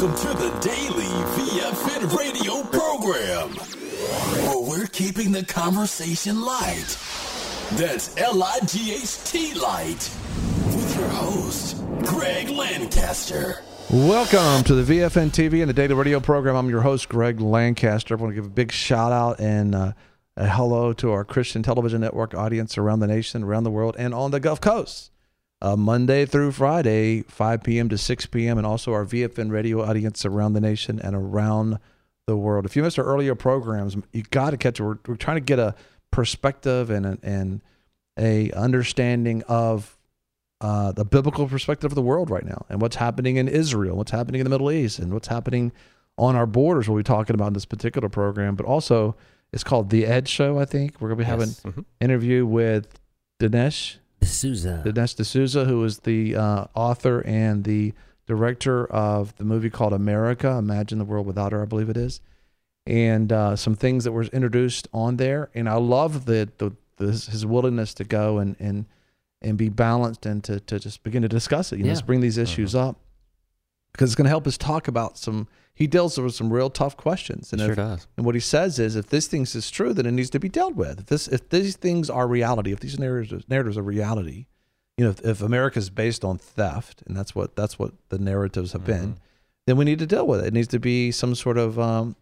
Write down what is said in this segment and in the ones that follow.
Welcome to the daily VFN radio program, where we're keeping the conversation light. That's L-I-G-H-T light, with your host, Greg Lancaster. Welcome to the VFN TV and the daily radio program. I'm your host, Greg Lancaster. I want to give a big shout out and a hello to our Christian television network audience around the nation, around the world, and on the Gulf Coast. Monday through Friday, 5 p.m. to 6 p.m., and also our VFN radio audience around the nation and around the world. If you missed our earlier programs, you got to catch it. We're trying to get a perspective and a understanding of the biblical perspective of the world right now and what's happening in Israel, what's happening in the Middle East, and what's happening on our borders. We'll be talking about in this particular program, but also it's called The Ed Show, I think. We're going to be having an interview with Dinesh D'Souza, who is the author and the director of the movie called America, Imagine the World Without Her, I believe it is. And some things that were introduced on there. And I love his willingness to go and be balanced and to just begin to discuss it. Let's bring these issues up because it's going to help us talk about he deals with some real tough questions. And sure does. And what he says is, if this thing is true, then it needs to be dealt with. If these things are reality, if these narratives are reality, if America is based on theft, and that's what the narratives have been, then we need to deal with it. It needs to be some sort of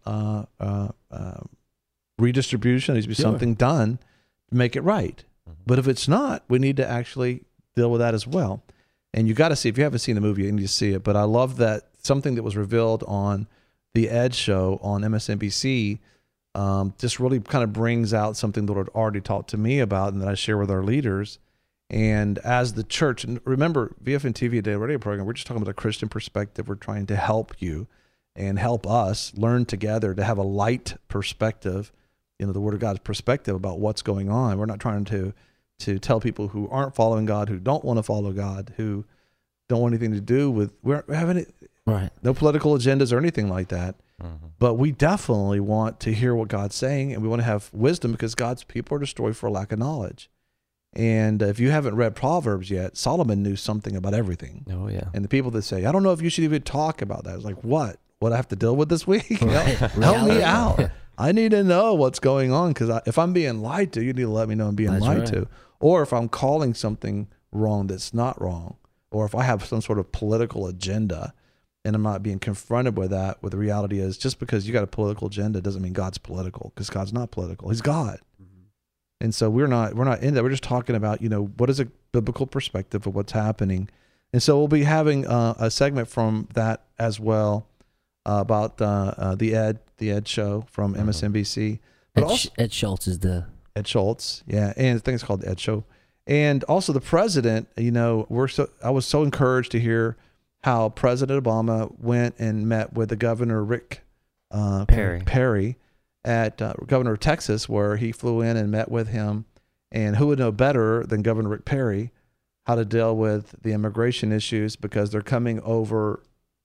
redistribution. It needs to be something done to make it right. But if it's not, we need to actually deal with that as well. And you got to see, if you haven't seen the movie, you need to see it. But I love that something that was revealed on the Ed Show on MSNBC just really kind of brings out something that I'd already talked to me about and that I share with our leaders. And as the church, and remember, VFN TV, a daily radio program, we're just talking about a Christian perspective. We're trying to help you and help us learn together to have a light perspective, the Word of God's perspective about what's going on. We're not trying to tell people who aren't following God, who don't want to follow God, who don't want anything to do with, we're having no political agendas or anything like that. But we definitely want to hear what God's saying, and we want to have wisdom because God's people are destroyed for lack of knowledge. And if you haven't read Proverbs yet, Solomon knew something about everything. Oh, yeah. And the people that say, I don't know if you should even talk about that. It's like, what I have to deal with this week? Help me out. I need to know what's going on, because if I'm being lied to, you need to let me know I'm being lied to. Or if I'm calling something wrong that's not wrong, or if I have some sort of political agenda and I'm not being confronted with that, where the reality is, just because you got a political agenda doesn't mean God's political, because God's not political. He's God. And so we're not in that. We're just talking about, what is a biblical perspective of what's happening. And so we'll be having a segment from that as well about the Ed Show from MSNBC. But Ed Schultz is the... Ed Schultz, yeah. And I think it's called the Ed Show. And also the president, I was so encouraged to hear how President Obama went and met with the Governor Rick Perry at Governor of Texas, where he flew in and met with him. And who would know better than Governor Rick Perry how to deal with the immigration issues, because they're coming over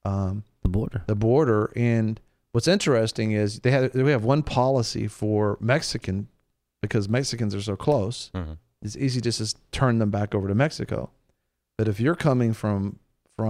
the border. And what's interesting is we have one policy for Mexican, because Mexicans are so close. It's easy just to turn them back over to Mexico. But if you're coming from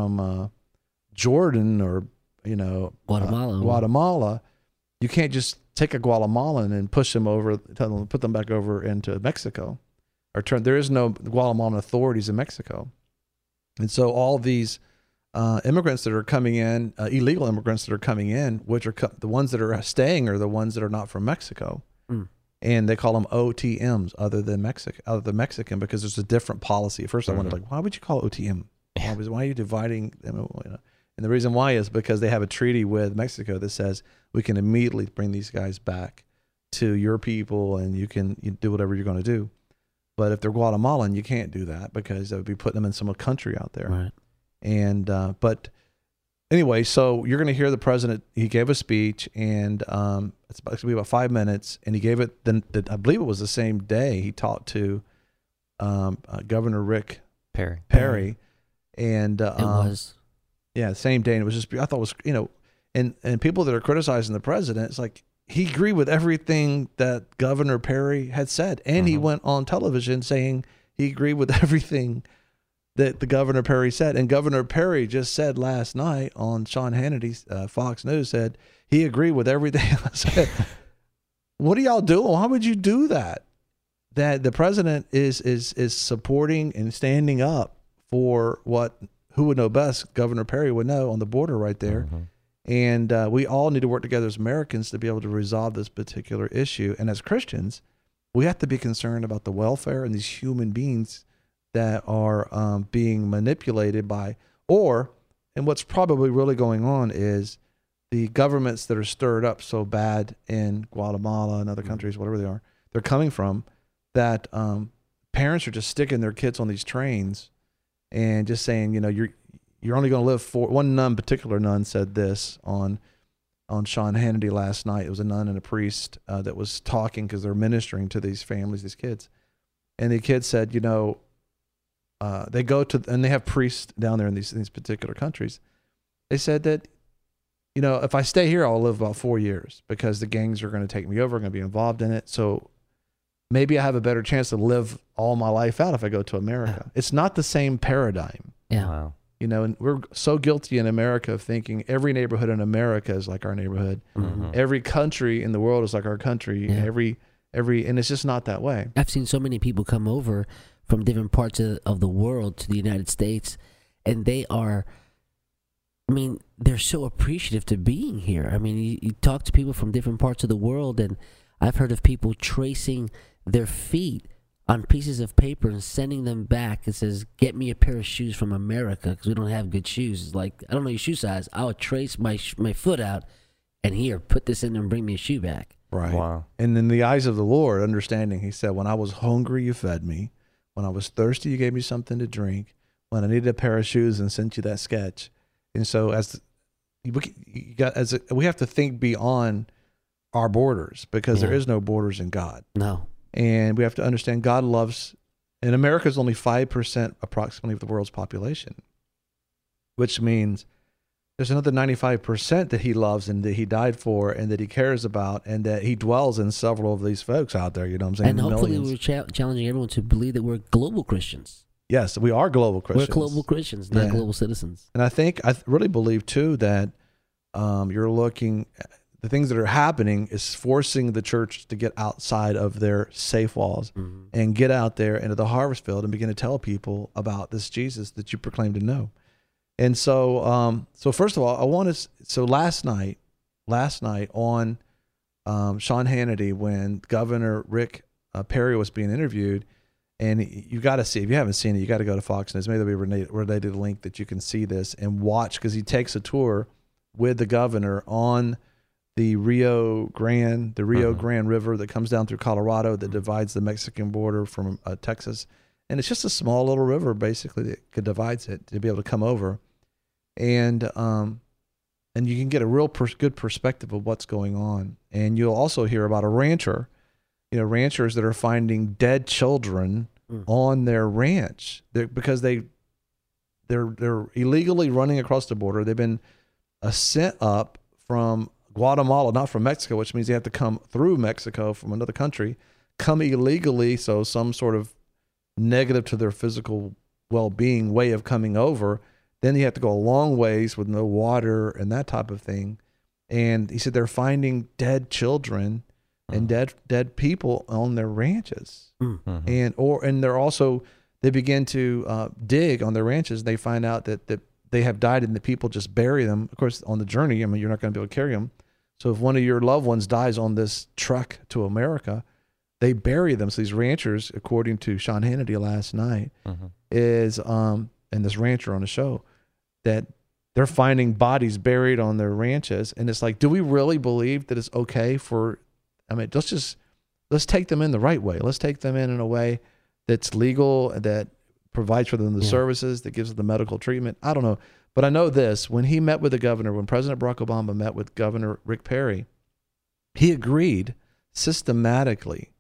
Jordan or Guatemala, you can't just take a Guatemalan and push them over, put them back over into Mexico, or there is no Guatemalan authorities in Mexico. And so all these immigrants that are coming in, illegal immigrants that are coming in, which are the ones that are staying are the ones that are not from Mexico. And they call them OTMs, other than Mexican, because there's a different policy. At first I wondered, why would you call it OTM? Why are you dividing them? And the reason why is because they have a treaty with Mexico that says we can immediately bring these guys back to your people, and you do whatever you're going to do. But if they're Guatemalan, you can't do that, because that would be putting them in some country out there. Right. And but anyway, so you're going to hear the president. He gave a speech, and it's going to be about 5 minutes. And he gave it. Then I believe it was the same day he talked to Governor Rick Perry, and it was same day. And it was just, I thought it was, and people that are criticizing the president, it's like he agreed with everything that Governor Perry had said, and he went on television saying he agreed with everything that the Governor Perry said. And Governor Perry just said last night on Sean Hannity's Fox News, said he agreed with everything I said. What are y'all doing? Why would you do that? That the president is supporting and standing up for who would know best? Governor Perry would know on the border right there. Mm-hmm. And we all need to work together as Americans to be able to resolve this particular issue. And as Christians, we have to be concerned about the welfare and these human beings that are being manipulated by, and what's probably really going on is the governments that are stirred up so bad in Guatemala and other countries, whatever they are, they're coming from, that parents are just sticking their kids on these trains and just saying, you're only going to live for, one particular nun said this on Sean Hannity last night. It was a nun and a priest that was talking because they're ministering to these families, these kids. And the kids said, they go to, and they have priests down there in these particular countries. They said that, if I stay here, I'll live about 4 years because the gangs are going to take me over, going to be involved in it. So maybe I have a better chance to live all my life out if I go to America. It's not the same paradigm. Yeah. Wow. And we're so guilty in America of thinking every neighborhood in America is like our neighborhood. Mm-hmm. Every country in the world is like our country. Yeah. And it's just not that way. I've seen so many people come over from different parts of the world to the United States, and they're so appreciative to being here. You talk to people from different parts of the world, and I've heard of people tracing their feet on pieces of paper and sending them back. It says, get me a pair of shoes from America because we don't have good shoes. It's like, I don't know your shoe size. I'll trace my foot out and here, put this in there and bring me a shoe back. Right. Wow. And in the eyes of the Lord, understanding, he said, when I was hungry, you fed me. When I was thirsty, you gave me something to drink. When I needed a pair of shoes and sent you that sketch. And so we have to think beyond our borders because there is no borders in God. No. And we have to understand God loves, and America is only 5% approximately of the world's population, which means there's another 95% that he loves and that he died for and that he cares about and that he dwells in several of these folks out there, you know what I'm saying? And hopefully we're challenging everyone to believe that we're global Christians. Yes, we are global Christians. We're global Christians, not global citizens. And I really believe, too, that you're looking, the things that are happening is forcing the church to get outside of their safe walls and get out there into the harvest field and begin to tell people about this Jesus that you proclaim to know. And so, first of all, last night on Sean Hannity, when Governor Rick Perry was being interviewed, and you got to see, if you haven't seen it, you got to go to Fox News. Maybe there'll be a related link that you can see this and watch, because he takes a tour with the governor on the Rio Grande River that comes down through Colorado that divides the Mexican border from Texas. And it's just a small little river, basically, that divides it to be able to come over. And you can get a real good perspective of what's going on. And you'll also hear about a rancher, ranchers that are finding dead children on their ranch because they're illegally running across the border. They've been sent up from Guatemala, not from Mexico, which means they have to come through Mexico from another country, come illegally, so some sort of negative to their physical well-being way of coming over. Then you have to go a long ways with no water and that type of thing. And he said they're finding dead children and dead people on their ranches. Mm-hmm. And they're also, they begin to dig on their ranches. They find out that they have died and the people just bury them. Of course, on the journey, you're not going to be able to carry them. So if one of your loved ones dies on this truck to America, they bury them. So these ranchers, according to Sean Hannity last night, is and this rancher on the show, that they're finding bodies buried on their ranches. And it's like, do we really believe that it's okay for, let's take them in the right way. Let's take them in a way that's legal, that provides for them the services, that gives them the medical treatment. I don't know. But I know this, when he met with the governor, when President Barack Obama met with Governor Rick Perry, he agreed systematically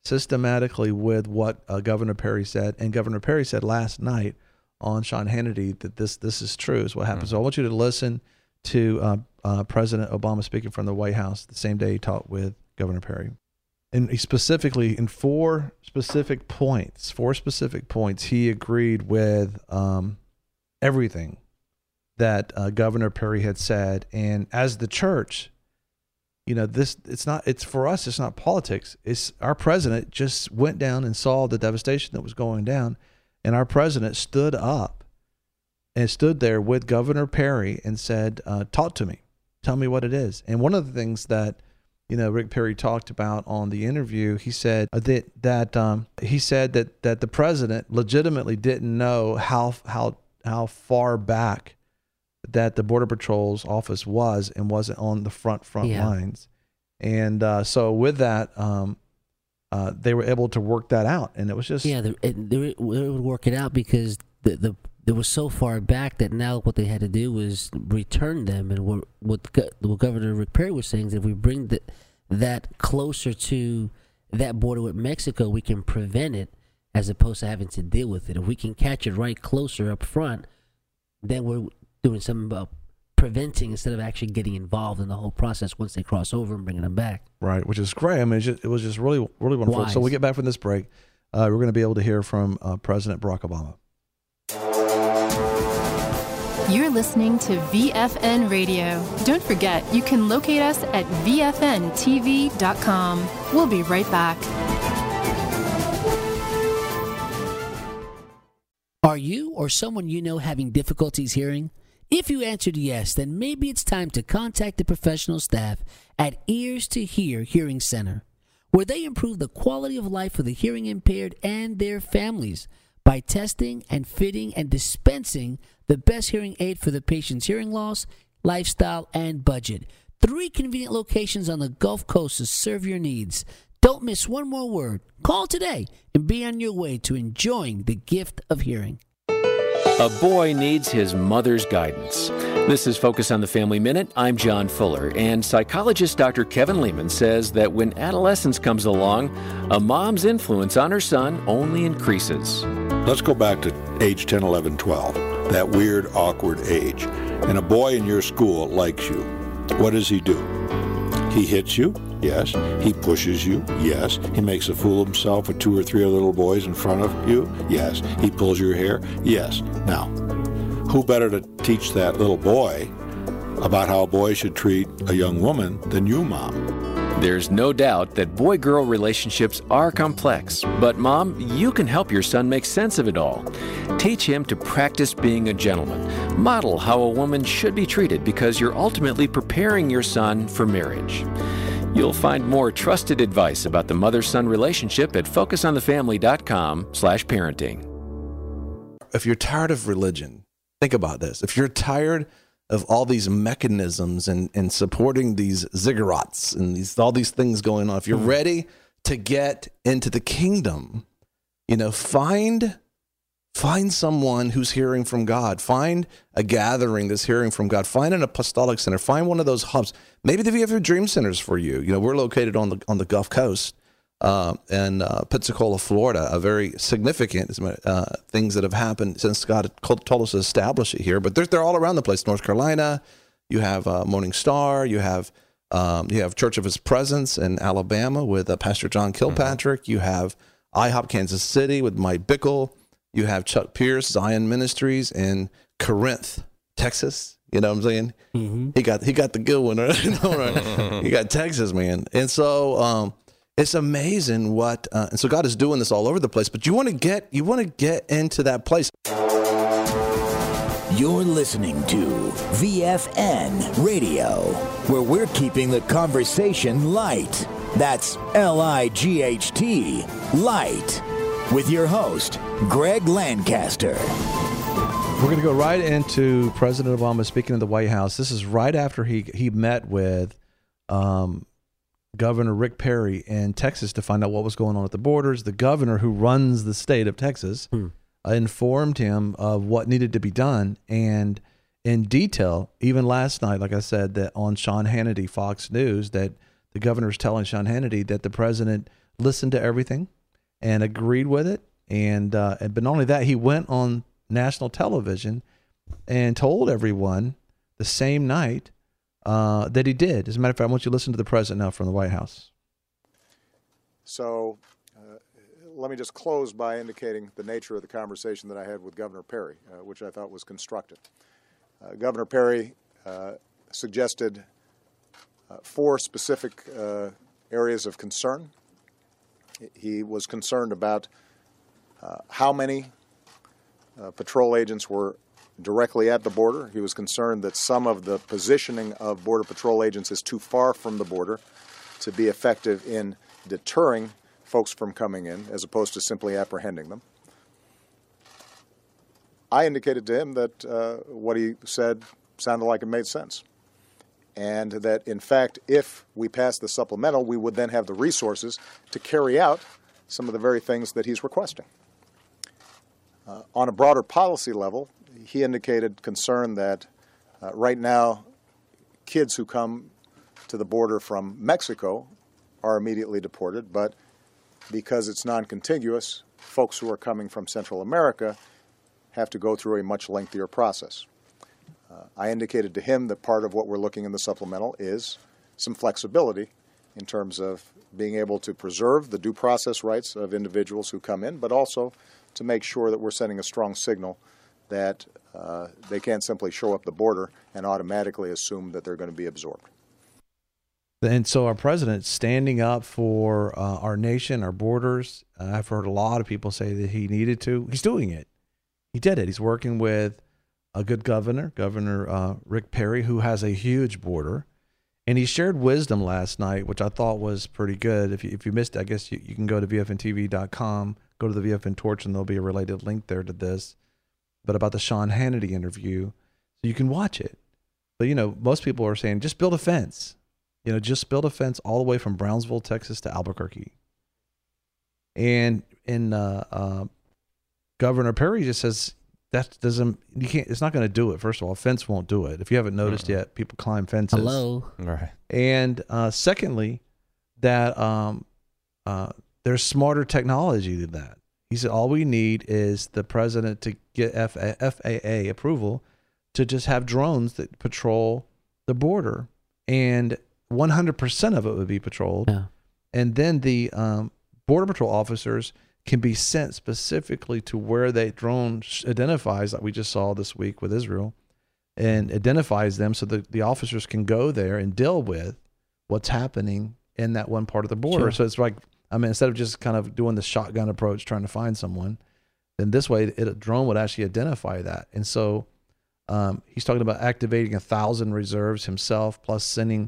with what Governor Perry said. And Governor Perry said last night on Sean Hannity that this is true, is what happened. So I want you to listen to President Obama speaking from the White House the same day he talked with Governor Perry. and he specifically in four specific points, he agreed with everything that Governor Perry had said. And as the church, it's for us, it's not politics. It's our president just went down and saw the devastation that was going down. And our president stood up and stood there with Governor Perry and said, talk to me, tell me what it is. And one of the things that, Rick Perry talked about on the interview, he said that the president legitimately didn't know how far back that the Border Patrol's office was and wasn't on the front lines. And so with that, they were able to work that out. And it was just... Yeah, they would work it out because they were so far back that now what they had to do was return them. And what Governor Rick Perry was saying is if we bring that closer to that border with Mexico, we can prevent it as opposed to having to deal with it. If we can catch it right closer up front, then we're doing something about preventing instead of actually getting involved in the whole process once they cross over and bringing them back. Right, which is great. I mean, it was just really, really wonderful. Wise. So we get back from this break. We're going to be able to hear from President Barack Obama. You're listening to VFN Radio. Don't forget, you can locate us at VFNTV.com. We'll be right back. Are you or someone you know having difficulties hearing? If you answered yes, then maybe it's time to contact the professional staff at Ears to Hear Hearing Center, where they improve the quality of life for the hearing impaired and their families by testing and fitting and dispensing the best hearing aid for the patient's hearing loss, lifestyle, and budget. 3 convenient locations on the Gulf Coast to serve your needs. Don't miss one more word. Call today and be on your way to enjoying the gift of hearing. A boy needs his mother's guidance. This is Focus on the Family Minute. I'm John Fuller, and psychologist Dr. Kevin Lehman says that when adolescence comes along, a mom's influence on her son only increases. Let's go back to age 10, 11, 12, that weird, awkward age. And a boy in your school likes you. What does he do? He hits you? Yes. He pushes you? Yes. He makes a fool of himself with 2 or 3 other little boys in front of you? Yes. He pulls your hair? Yes. Now, who better to teach that little boy about how a boy should treat a young woman than you, Mom? There's no doubt that boy-girl relationships are complex, but Mom, you can help your son make sense of it all. Teach him to practice being a gentleman. Model how a woman should be treated because you're ultimately preparing your son for marriage. You'll find more trusted advice about the mother-son relationship at focusonthefamily.com/parenting. If you're tired of religion, think about this. If you're tired of all these mechanisms and supporting these ziggurats and all these things going on, if you're ready to get into the kingdom, find someone who's hearing from God. Find a gathering that's hearing from God. Find an apostolic center. Find one of those hubs. Maybe the VFN Dream Centers for you. We're located on the Gulf Coast in Pensacola, Florida. A very significant things that have happened since God told us to establish it here. But they're all around the place. North Carolina. You have Morning Star. You have Church of His Presence in Alabama with Pastor John Kilpatrick. You have IHOP Kansas City with Mike Bickle. You have Chuck Pierce, Zion Ministries in Corinth, Texas. You know what I'm saying? Mm-hmm. He got the good one, right? He got Texas, man. And so it's amazing what and so God is doing this all over the place. But you want to get into that place. You're listening to VFN Radio, where we're keeping the conversation light. That's LIGHT, light. With your host, Greg Lancaster. We're going to go right into President Obama speaking in the White House. This is right after he met with Governor Rick Perry in Texas to find out what was going on at the borders. The governor who runs the state of Texas informed him of what needed to be done. And in detail, even last night, like I said, that on Sean Hannity, Fox News, that the governor is telling Sean Hannity that the president listened to everything and agreed with it. But not only that, he went on national television and told everyone the same night that he did. As a matter of fact, I want you to listen to the president now from the White House. So let me just close by indicating the nature of the conversation that I had with Governor Perry, which I thought was constructive. Governor Perry suggested 4 specific areas of concern. He was concerned about how many patrol agents were directly at the border. He was concerned that some of the positioning of Border Patrol agents is too far from the border to be effective in deterring folks from coming in, as opposed to simply apprehending them. I indicated to him that what he said sounded like it made sense, and that, in fact, if we passed the supplemental, we would then have the resources to carry out some of the very things that he's requesting. On a broader policy level, he indicated concern that right now kids who come to the border from Mexico are immediately deported, but because it's non-contiguous, folks who are coming from Central America have to go through a much lengthier process. I indicated to him that part of what we're looking in the supplemental is some flexibility in terms of being able to preserve the due process rights of individuals who come in, but also to make sure that we're sending a strong signal that they can't simply show up the border and automatically assume that they're going to be absorbed. And so our president's standing up for our nation, our borders. I've heard a lot of people say that he needed to. He's doing it. He did it. He's working with a good governor, Governor Rick Perry, who has a huge border. And he shared wisdom last night, which I thought was pretty good. If you missed it, I guess you can go to VFNTV.com, go to the VFN Torch, and there'll be a related link there to this. But about the Sean Hannity interview, so you can watch it. But, most people are saying, just build a fence. Just build a fence all the way from Brownsville, Texas to Albuquerque. And Governor Perry just says it's not going to do it. First of all, a fence won't do it. If you haven't noticed yet, people climb fences. Hello. Right. And secondly, that there's smarter technology than that. He said all we need is the president to get FAA approval to just have drones that patrol the border, and 100% of it would be patrolled. Yeah. And then the Border Patrol officers can be sent specifically to where that drone identifies, like we just saw this week with Israel, and identifies them so that the officers can go there and deal with what's happening in that one part of the border. Sure. So it's like, instead of just kind of doing the shotgun approach, trying to find someone, then this way a drone would actually identify that. And so he's talking about activating 1,000 reserves himself, plus sending,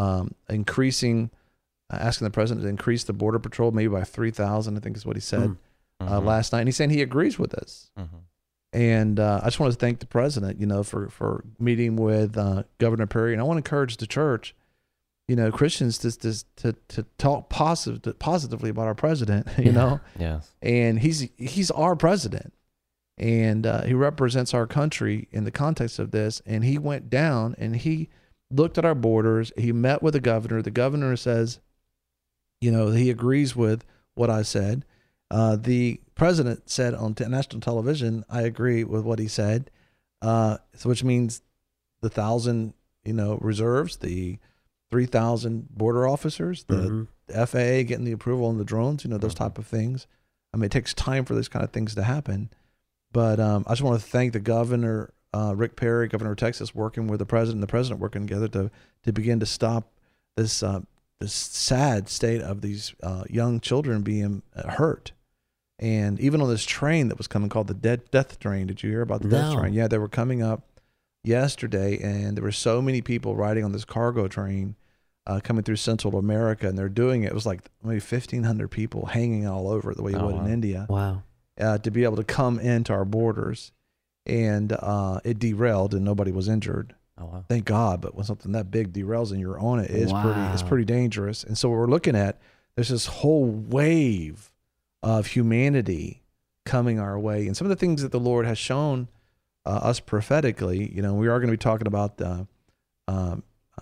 asking the president to increase the Border Patrol maybe by 3,000, I think is what he said last night. And he's saying he agrees with this. And I just want to thank the president, for meeting with Governor Perry. And I want to encourage the church, Christians to talk positively about our president, you know? Yes. And he's our president. And he represents our country in the context of this. And he went down and he looked at our borders. He met with the governor. The governor says, he agrees with what I said. The president said on national television, I agree with what he said. So which means the 1,000, reserves, the 3,000 border officers, the FAA getting the approval on the drones, those type of things. It takes time for these kind of things to happen. But I just want to thank the governor, Rick Perry, governor of Texas, working with the president working together to begin to stop this sad state of these young children being hurt. And even on this train that was coming called the death train, did you hear about the death train? Yeah, they were coming up yesterday, and there were so many people riding on this cargo train coming through Central America, and they're doing it. It was like maybe 1,500 people hanging all over it the way you would in India. Wow. To be able to come into our borders. And it derailed, and nobody was injured. Oh, wow. Thank God. But when something that big derails and you're on it, it's pretty dangerous. And so what we're looking at, there's this whole wave of humanity coming our way. And some of the things that the Lord has shown us prophetically, we are going to be talking about Dinesh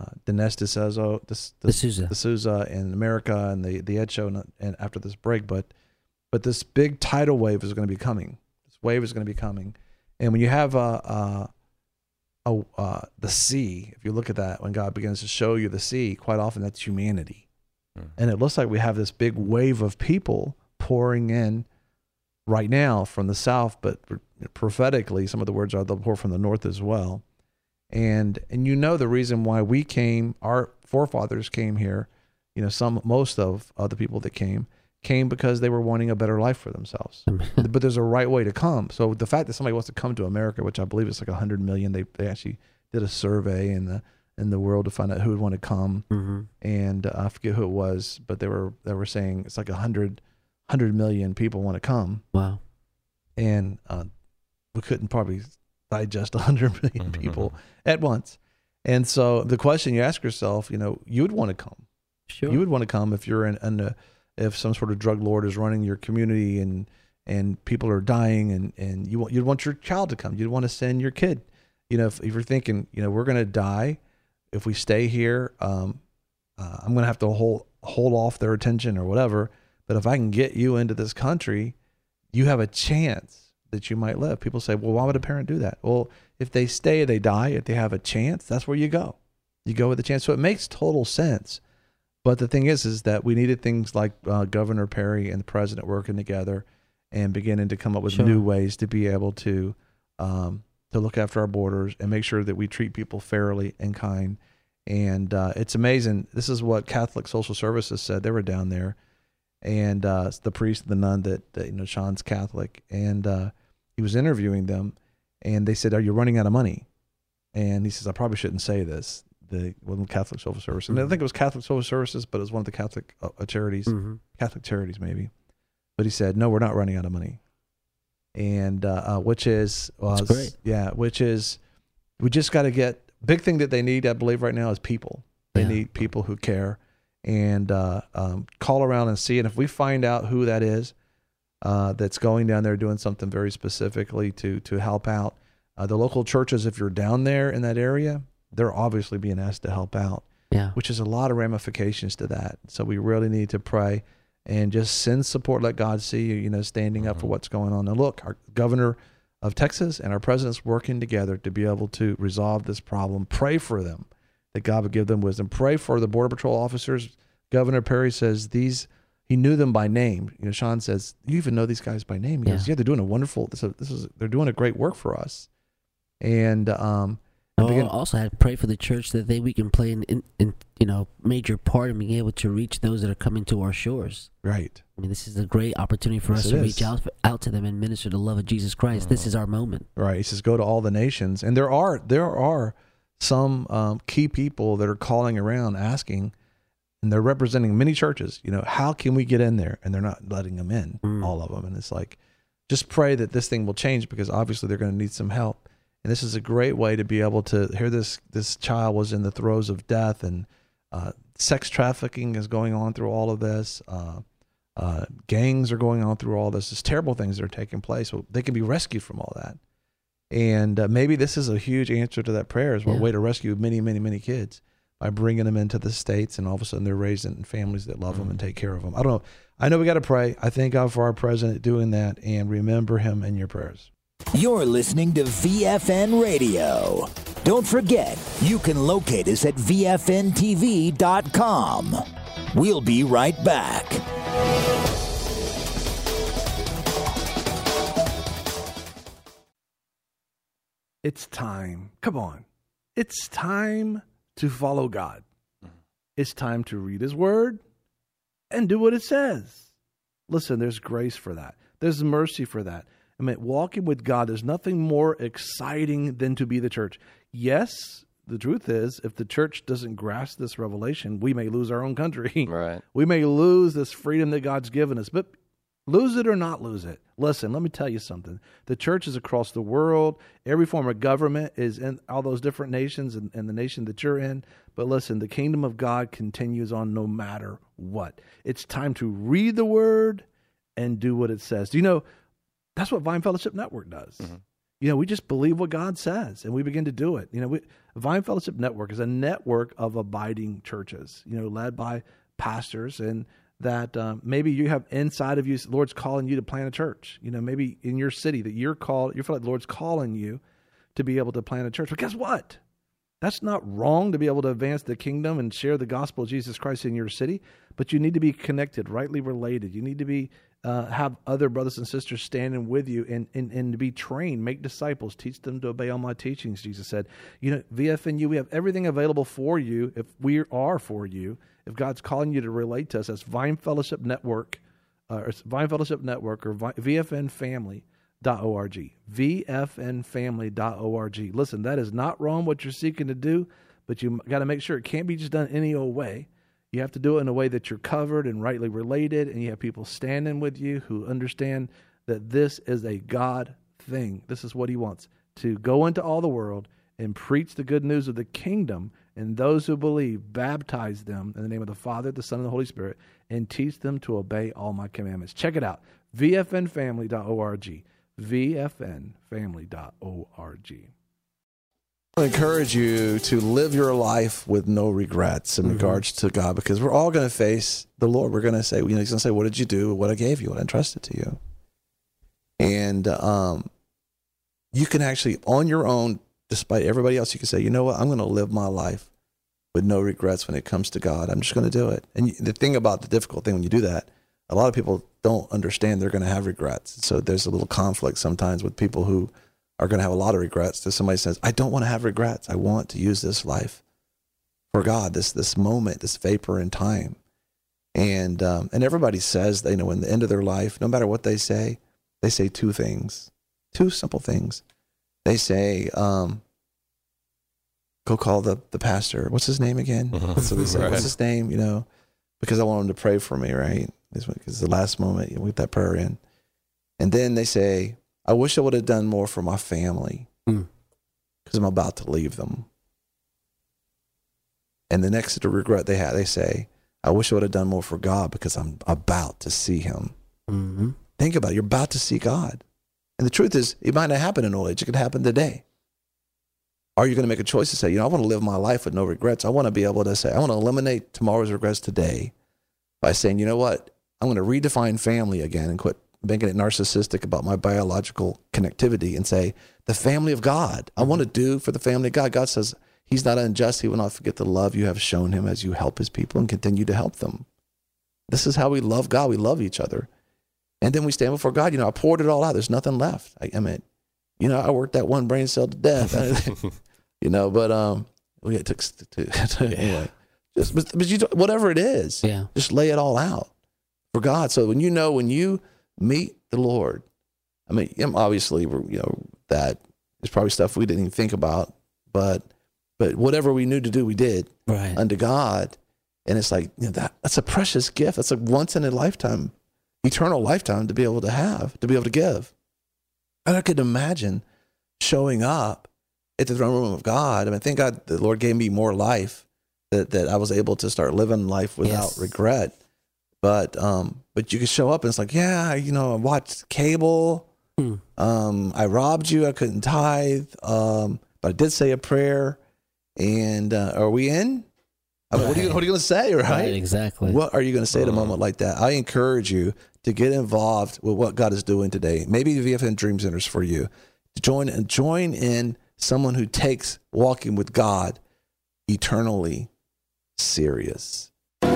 D'Souza in America and the Ed Show and after this break. But this big tidal wave is going to be coming. This wave is going to be coming. And when you have the sea, if you look at that, when God begins to show you the sea, quite often that's humanity. And it looks like we have this big wave of people pouring in right now from the south, but prophetically, some of the words are they'll pour from the north as well. And the reason why we came, our forefathers came here, most of the people that came because they were wanting a better life for themselves. But there's a right way to come. So the fact that somebody wants to come to America, which I believe is like 100 million, they actually did a survey in the world to find out who would want to come. Mm-hmm. And I forget who it was, but they were saying it's like 100 million people want to come. Wow. And we couldn't probably digest 100 million people at once. And so the question you ask yourself, you would want to come. Sure. You would want to come if you're if some sort of drug lord is running your community and people are dying and you'd want your child to come. You'd want to send your kid. If you're thinking, we're going to die if we stay here, I'm going to have to hold off their attention or whatever. But if I can get you into this country, you have a chance that you might live. People say, well, why would a parent do that? Well, if they stay, they die. If they have a chance, that's where you go. You go with a chance. So it makes total sense. But the thing is that we needed things like Governor Perry and the president working together and beginning to come up with new ways to be able to look after our borders and make sure that we treat people fairly and kind. And it's amazing. This is what Catholic Social Services said. They were down there, and the priest, the nun that Sean's Catholic, and he was interviewing them, and they said, "Are you running out of money?" And he says, "I probably shouldn't say this." The Catholic Social Services. And I think it was Catholic Social Services, but it was one of the Catholic charities, Catholic charities maybe. But he said, "No, we're not running out of money," and which is great. Yeah, which is we just got to get. Big thing that they need, I believe, right now is people. They need people who care and call around and see. And if we find out who that is, that's going down there doing something very specifically to help out the local churches, if you're down there in that area. They're obviously being asked to help out, which is a lot of ramifications to that. So we really need to pray and just send support. Let God see you, standing up for what's going on. And look, our governor of Texas and our president's working together to be able to resolve this problem. Pray for them, that God would give them wisdom. Pray for the Border Patrol officers. Governor Perry says he knew them by name. Sean says, "You even know these guys by name?" He goes, "Yeah, they're doing a wonderful. They're doing a great work for us." And also had to pray for the church that we can play in major part in being able to reach those that are coming to our shores. Right. I mean, this is a great opportunity for us to reach out to them and minister the love of Jesus Christ. This is our moment. Right. He says, "Go to all the nations," and there are some key people that are calling around asking, and they're representing many churches. How can we get in there? And they're not letting them in, all of them. And it's like, just pray that this thing will change, because obviously they're going to need some help. And this is a great way to be able to hear this child was in the throes of death, and sex trafficking is going on through all of this. Gangs are going on through all this. There's terrible things that are taking place. So they can be rescued from all that. And maybe this is a huge answer to that prayer, is a way to rescue many, many, many kids by bringing them into the States, and all of a sudden they're raised in families that love them and take care of them. I don't know. I know we got to pray. I thank God for our president doing that, and remember him in your prayers. You're listening to VFN Radio. Don't forget, you can locate us at VFNTV.com. We'll be right back. It's time. Come on. It's time to follow God. It's time to read his word and do what it says. Listen, there's grace for that. There's mercy for that. I mean, walking with God, there's nothing more exciting than to be the church. Yes, the truth is, if the church doesn't grasp this revelation, we may lose our own country. Right. We may lose this freedom that God's given us. But lose it or not lose it. Listen, let me tell you something. The church is across the world. Every form of government is in all those different nations and the nation that you're in. But listen, the kingdom of God continues on no matter what. It's time to read the word and do what it says. Do you know, that's what Vine Fellowship Network does. Mm-hmm. We just believe what God says, and we begin to do it. Vine Fellowship Network is a network of abiding churches, led by pastors, and that maybe you have inside of you, the Lord's calling you to plant a church. Maybe in your city that you feel like the Lord's calling you to be able to plant a church. But guess what? That's not wrong to be able to advance the kingdom and share the gospel of Jesus Christ in your city, but you need to be connected, rightly related. You need to be have other brothers and sisters standing with you and to be trained, make disciples, teach them to obey all my teachings, Jesus said. VFNU, we have everything available for you if we are for you. If God's calling you to relate to us, that's Vine Fellowship Network, or VFNFamily.org. VFNFamily.org. Listen, that is not wrong what you're seeking to do, but you got to make sure it can't be just done any old way. You have to do it in a way that you're covered and rightly related, and you have people standing with you who understand that this is a God thing. This is what he wants, to go into all the world and preach the good news of the kingdom, and those who believe, baptize them in the name of the Father, the Son, and the Holy Spirit, and teach them to obey all my commandments. Check it out, VFNFamily.org. VFNFamily.org. I encourage you to live your life with no regrets in regards to God, because we're all going to face the Lord. We're going to say, He's going to say, what did you do? What I gave you, what I entrusted to you. And you can actually, on your own, despite everybody else, you can say, you know what? I'm going to live my life with no regrets when it comes to God. I'm just going to do it. And the thing about the difficult thing when you do that, a lot of people don't understand they're going to have regrets. So there's a little conflict sometimes with people who are going to have a lot of regrets. There's somebody says, I don't want to have regrets. I want to use this life for God, this moment, this vapor in time. And everybody says, in the end of their life, no matter what they say two things, two simple things. They say, go call the pastor. What's his name again? That's what they say. Right. What's his name? Because I want him to pray for me, right? Because the last moment, we get that prayer in. And then they say, I wish I would have done more for my family because I'm about to leave them. And the next regret they have, they say, I wish I would have done more for God because I'm about to see him. Mm-hmm. Think about it. You're about to see God. And the truth is, it might not happen in old age. It could happen today. Are you going to make a choice to say, I want to live my life with no regrets? I want to be able to say, I want to eliminate tomorrow's regrets today by saying, you know what? I'm going to redefine family again and quit making it narcissistic about my biological connectivity and say, the family of God. I want to do for the family of God. God says he's not unjust. He will not forget the love you have shown him as you help his people and continue to help them. This is how we love God. We love each other. And then we stand before God. I poured it all out. There's nothing left. I worked that one brain cell to death. But we took anyway. But whatever it is, just lay it all out for God. So when you meet the Lord, obviously, that is probably stuff we didn't even think about, but whatever we knew to do, we did unto God. And it's like, that's a precious gift. That's a once in a lifetime, eternal lifetime to be able to give. And I could imagine showing up at the throne room of God. Thank God the Lord gave me more life that I was able to start living life without regret. But you could show up and it's like, I watched cable. I robbed you. I couldn't tithe. But I did say a prayer. And are we in? What are you going to say, right? Exactly. What are you going to say at a moment like that? I encourage you to get involved with what God is doing today. Maybe the VFN Dream Center is for you. Join in someone who takes walking with God eternally serious.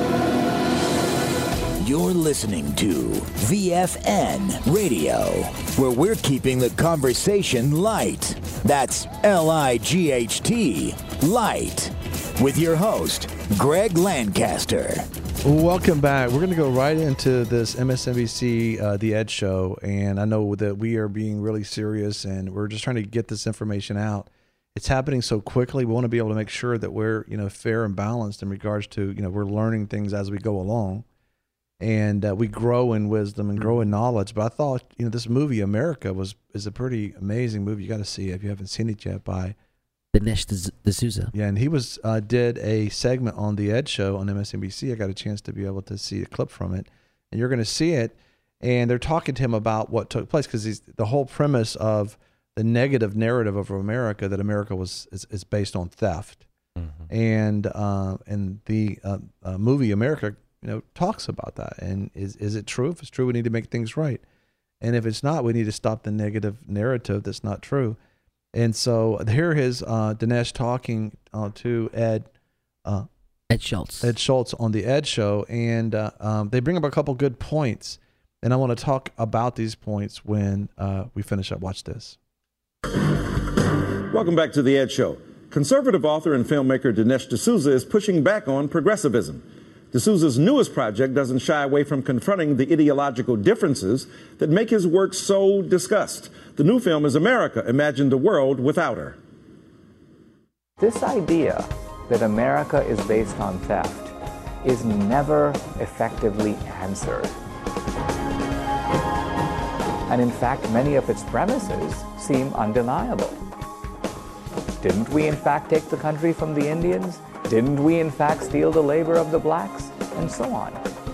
You're listening to VFN Radio, where we're keeping the conversation light. That's L-I-G-H-T, light. With your host, Greg Lancaster. Welcome back. We're going to go right into this MSNBC The Ed Show, and I know that we are being really serious, and we're just trying to get this information out. It's happening so quickly. We want to be able to make sure that we're fair and balanced in regards to we're learning things as we go along, and we grow in wisdom and grow in knowledge. But I thought this movie America is a pretty amazing movie. You got to see it if you haven't seen it yet by Dinesh D'Souza. Yeah, and he did a segment on the Ed Show on MSNBC. I got a chance to be able to see a clip from it, and you're going to see it. And they're talking to him about what took place, because the whole premise of the negative narrative of America, that America is based on theft, and the movie America talks about that. And is it true? If it's true, we need to make things right, and if it's not, we need to stop the negative narrative that's not true. And so here is Dinesh talking to Ed Schultz. Ed Schultz on the Ed Show, and they bring up a couple good points, and I want to talk about these points when we finish up. Watch this. Welcome back to the Ed Show. Conservative author and filmmaker Dinesh D'Souza is pushing back on progressivism. D'Souza's newest project doesn't shy away from confronting the ideological differences that make his work so discussed. The new film is America, Imagine the World Without Her. This idea that America is based on theft is never effectively answered. And in fact, many of its premises seem undeniable. Didn't we in fact take the country from the Indians? Didn't we in fact steal the labor of the blacks? And so on.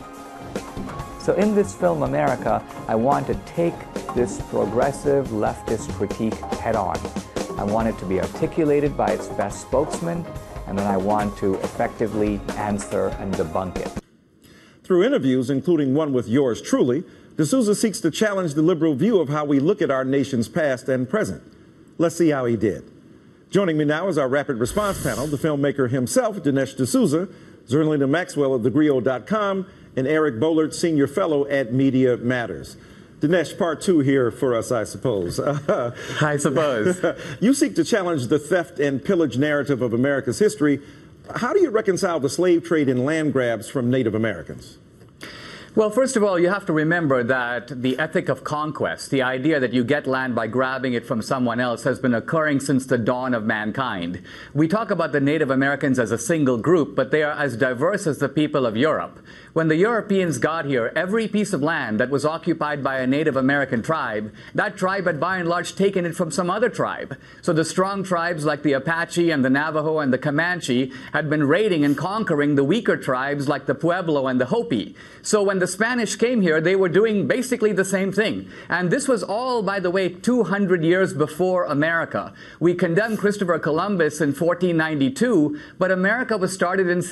So in this film, America, I want to take this progressive leftist critique head on. I want it to be articulated by its best spokesman, and then I want to effectively answer and debunk it. Through interviews, including one with yours truly, D'Souza seeks to challenge the liberal view of how we look at our nation's past and present. Let's see how he did. Joining me now is our rapid response panel, the filmmaker himself, Dinesh D'Souza, Zerlina Maxwell of thegrio.com, and Eric Bollert, Senior Fellow at Media Matters. Dinesh, part two here for us, I suppose. I suppose. You seek to challenge the theft and pillage narrative of America's history. How do you reconcile the slave trade and land grabs from Native Americans? Well, first of all, you have to remember that the ethic of conquest, the idea that you get land by grabbing it from someone else, has been occurring since the dawn of mankind. We talk about the Native Americans as a single group, but they are as diverse as the people of Europe. When the Europeans got here, every piece of land that was occupied by a Native American tribe, that tribe had by and large taken it from some other tribe. So the strong tribes like the Apache and the Navajo and the Comanche had been raiding and conquering the weaker tribes like the Pueblo and the Hopi. So when the Spanish came here, they were doing basically the same thing. And this was all, by the way, 200 years before America. We condemned Christopher Columbus in 1492, but America was started in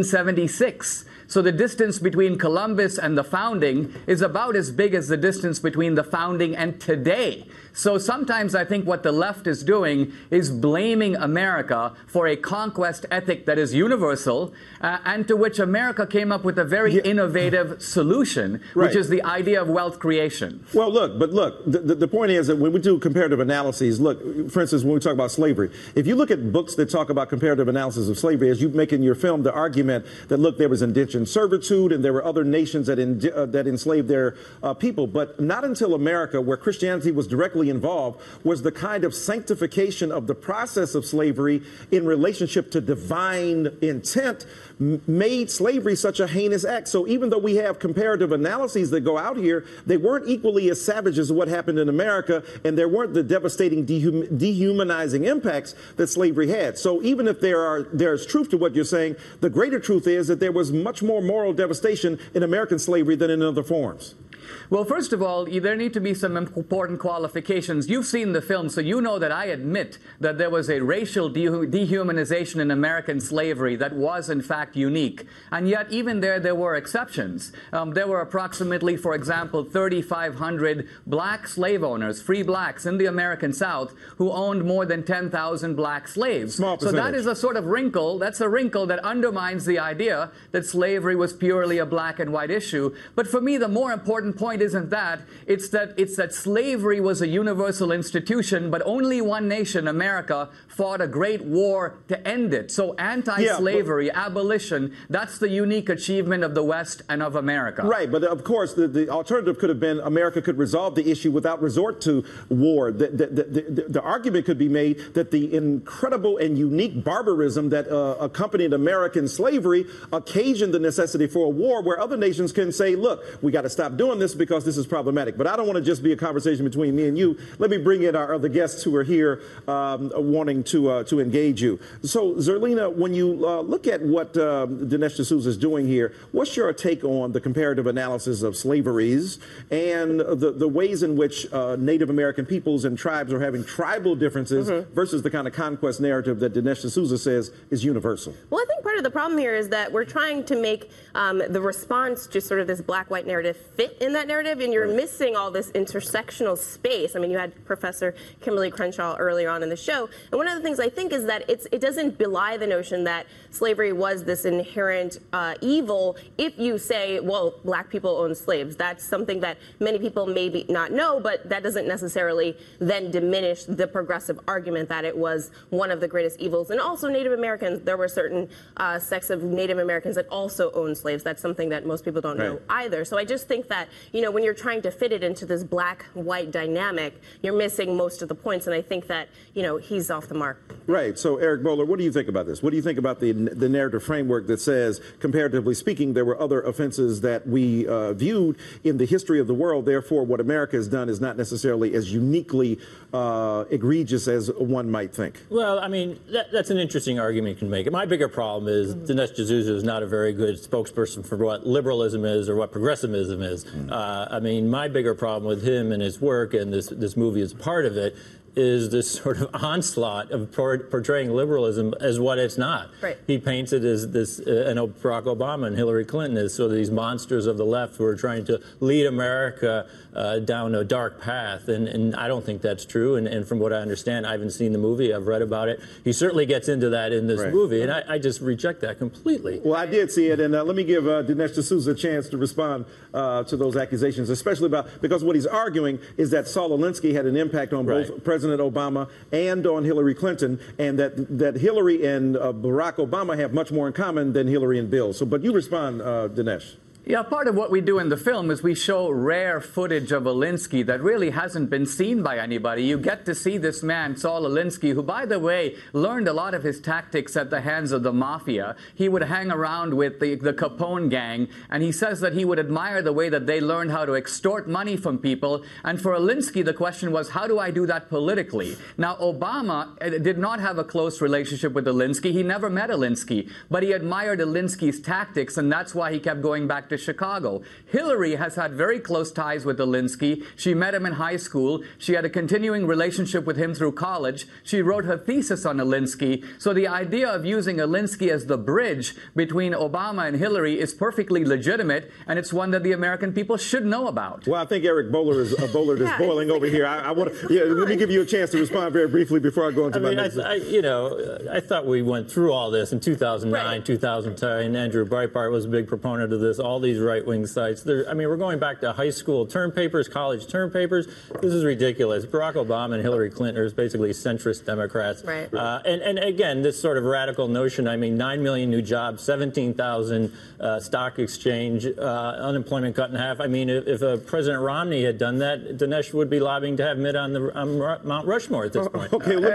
1776. So the distance between Columbus and the founding is about as big as the distance between the founding and today. So sometimes I think what the left is doing is blaming America for a conquest ethic that is universal and to which America came up with a very innovative solution, which is the idea of wealth creation. Well, look, the point is that when we do comparative analyses, look, for instance, when we talk about slavery, if you look at books that talk about comparative analysis of slavery, as you make in your film the argument that, look, there was indentured servitude and there were other nations that enslaved their people, but not until America, where Christianity was directly involved, was the kind of sanctification of the process of slavery in relationship to divine intent made slavery such a heinous act. So even though we have comparative analyses that go out here, they weren't equally as savage as what happened in America, and there weren't the devastating dehumanizing impacts that slavery had. So even if there's truth to what you're saying, the greater truth is that there was much more moral devastation in American slavery than in other forms. Well, first of all, there need to be some important qualifications. You've seen the film, so you know that I admit that there was a racial dehumanization in American slavery that was, in fact, unique. And yet, even there were exceptions. There were approximately, for example, 3,500 black slave owners, free blacks in the American South, who owned more than 10,000 black slaves. Small percentage. So that is a sort of wrinkle. That's a wrinkle that undermines the idea that slavery was purely a black and white issue. But for me, the more important point isn't that. It's that slavery was a universal institution, but only one nation, America, fought a great war to end it. So anti-slavery, abolition, that's the unique achievement of the West and of America. Right, but of course, the alternative could have been America could resolve the issue without resort to war. The argument could be made that the incredible and unique barbarism that accompanied American slavery occasioned the necessity for a war where other nations can say, look, we got to stop doing this because this is problematic. But I don't want to just be a conversation between me and you. Let me bring in our other guests who are here wanting to engage you. So, Zerlina, when you look at what Dinesh D'Souza is doing here, what's your take on the comparative analysis of slaveries and the ways in which Native American peoples and tribes are having tribal differences versus the kind of conquest narrative that Dinesh D'Souza says is universal? Well, I think part of the problem here is that we're trying to make the response to sort of this black-white narrative fit in that narrative, and you're missing all this intersectional space. I mean, you had Professor Kimberly Crenshaw earlier on in the show, and one of the things I think is that it doesn't belie the notion that slavery was this inherent evil if you say, well, black people owned slaves. That's something that many people maybe not know, but that doesn't necessarily then diminish the progressive argument that it was one of the greatest evils. And also Native Americans, there were certain sects of Native Americans that also owned slaves. That's something that most people don't know either. So I just think that, when you're trying to fit it into this black-white dynamic, you're missing most of the points. And I think that, he's off the mark. Right. So, Eric Bowler, what do you think about this? What do you think about the narrative framework that says, comparatively speaking, there were other offenses that we viewed in the history of the world, therefore what America has done is not necessarily as uniquely egregious as one might think? Well, I mean, that's an interesting argument you can make. My bigger problem is Dinesh D'Souza is not a very good spokesperson for what liberalism is or what progressivism is. I mean, my bigger problem with him and his work, and this movie is part of it, is this sort of onslaught of portraying liberalism as what it's not. Right. He paints it as this, and Barack Obama and Hillary Clinton as sort of these monsters of the left who are trying to lead America down a dark path, and I don't think that's true. And from what I understand, I haven't seen the movie, I've read about it. He certainly gets into that in this movie, and I just reject that completely. Well, I did see it, and let me give Dinesh D'Souza a chance to respond to those accusations, especially because what he's arguing is that Saul Alinsky had an impact on both President Obama and on Hillary Clinton, and that Hillary and Barack Obama have much more in common than Hillary and Bill. So, but you respond, Dinesh. Yeah, part of what we do in the film is we show rare footage of Alinsky that really hasn't been seen by anybody. You get to see this man, Saul Alinsky, who, by the way, learned a lot of his tactics at the hands of the mafia. He would hang around with the Capone gang, and he says that he would admire the way that they learned how to extort money from people. And for Alinsky, the question was, how do I do that politically? Now, Obama did not have a close relationship with Alinsky. He never met Alinsky, but he admired Alinsky's tactics, and that's why he kept going back to Chicago. Hillary has had very close ties with Alinsky. She met him in high school. She had a continuing relationship with him through college. She wrote her thesis on Alinsky. So the idea of using Alinsky as the bridge between Obama and Hillary is perfectly legitimate, and it's one that the American people should know about. Well, I think Eric Bowler is boiling over here. I want to let me give you a chance to respond very briefly before I go into my next. I thought we went through all this in 2009, 2010. Andrew Breitbart was a big proponent of this. All these right-wing sites. We're going back to high school term papers, college term papers. This is ridiculous. Barack Obama and Hillary Clinton are basically centrist Democrats. Right. And again, this sort of radical notion, 9 million new jobs, 17,000 stock exchange, unemployment cut in half. If President Romney had done that, Dinesh would be lobbying to have Mitt on Mount Rushmore at this point. Okay, let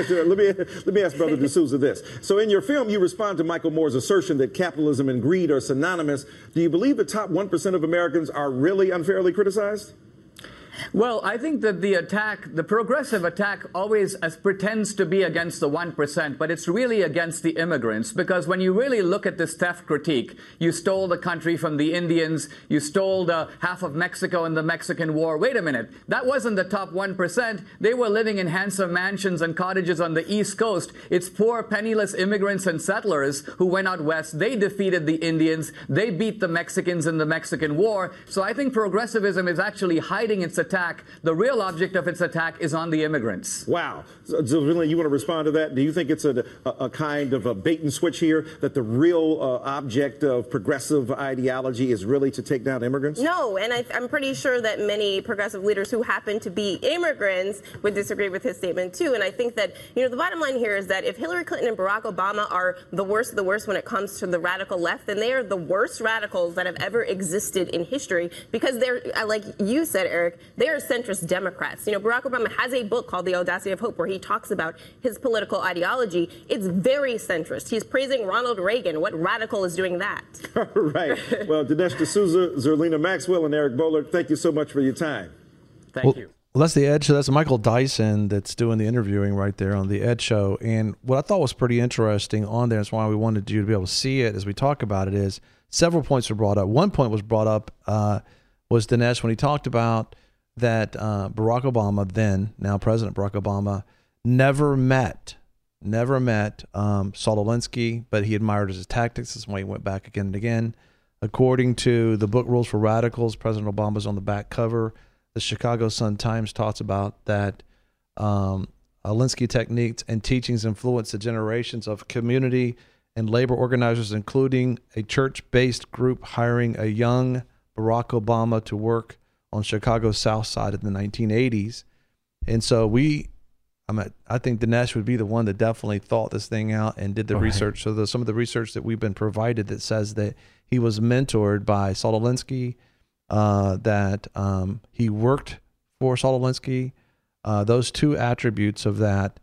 me ask Brother D'Souza this. So in your film, you respond to Michael Moore's assertion that capitalism and greed are synonymous. Do you believe the top 1% of Americans are really unfairly criticized? Well, I think that the progressive attack always pretends to be against the 1%, but it's really against the immigrants, because when you really look at this theft critique, you stole the country from the Indians, you stole the half of Mexico in the Mexican War. Wait a minute, that wasn't the top 1%. They were living in handsome mansions and cottages on the East Coast. It's poor, penniless immigrants and settlers who went out west. They defeated the Indians. They beat the Mexicans in the Mexican War. So I think progressivism is actually hiding its attack. The real object of its attack is on the immigrants. Wow. So really, you want to respond to that? Do you think it's a kind of a bait and switch here, that the real object of progressive ideology is really to take down immigrants? No, and I'm pretty sure that many progressive leaders who happen to be immigrants would disagree with his statement too. And I think that, the bottom line here is that if Hillary Clinton and Barack Obama are the worst of the worst when it comes to the radical left, then they are the worst radicals that have ever existed in history, because they're, like you said, Eric, they are centrist Democrats. Barack Obama has a book called The Audacity of Hope where he talks about his political ideology. It's very centrist. He's praising Ronald Reagan. What radical is doing that? Right. Well, Dinesh D'Souza, Zerlina Maxwell, and Eric Bowler, thank you so much for your time. Thank you. Well, that's The Ed Show. That's Michael Dyson that's doing the interviewing right there on The Ed Show. And what I thought was pretty interesting on there, is why we wanted you to be able to see it as we talk about it, is several points were brought up. One point was brought up was Dinesh when he talked about that Barack Obama, now President Barack Obama, never met Saul Alinsky, but he admired his tactics. That's why he went back again and again. According to the book Rules for Radicals, President Obama's on the back cover. The Chicago Sun-Times talks about that Alinsky techniques and teachings influenced the generations of community and labor organizers, including a church-based group hiring a young Barack Obama to work on Chicago's South Side in the 1980s. And so I think Dinesh would be the one that definitely thought this thing out and did the research. So some of the research that we've been provided that says that he was mentored by Saul Alinsky, that he worked for Saul Alinsky. Those two attributes of that,